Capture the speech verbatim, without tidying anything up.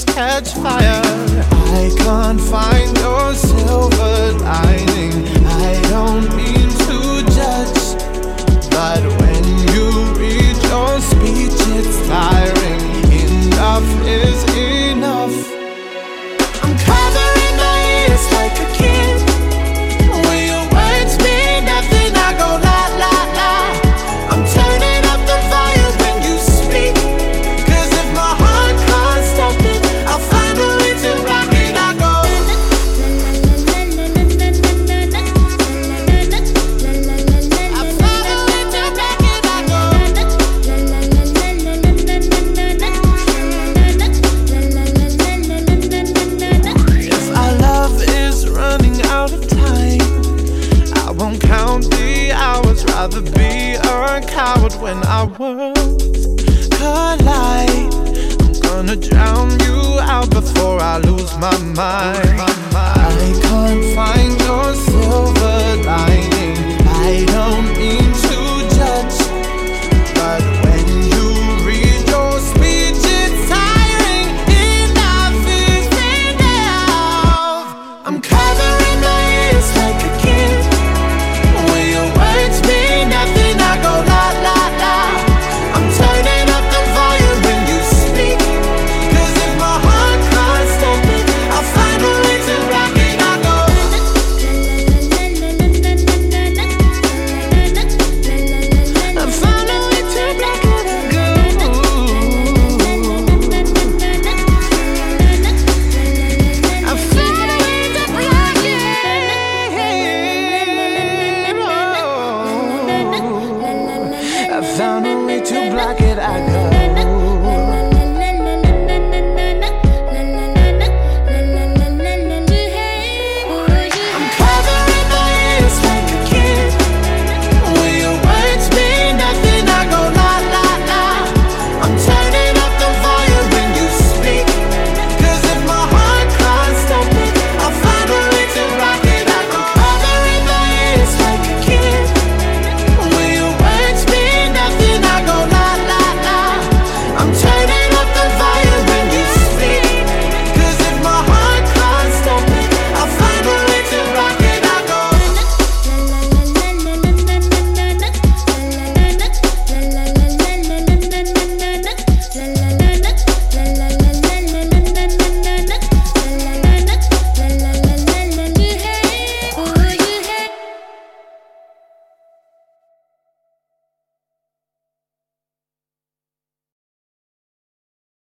these catch fire. I can't find your silver lining. I don't mean to judge, but when you read your speech, it's tiring. Enough is enough. I'm covering my ears like a kid. When your words mean nothing, I go la la la. I'm turning up the volume when you speak, 'cause if my heart can't stop it, I'll find a way to rock it. I go I'll find a way to rock it. I go If our love is running out of time, I won't count the hours. Rather be a coward when our worlds collide. I'm gonna drown you out before I lose my mind. I can't find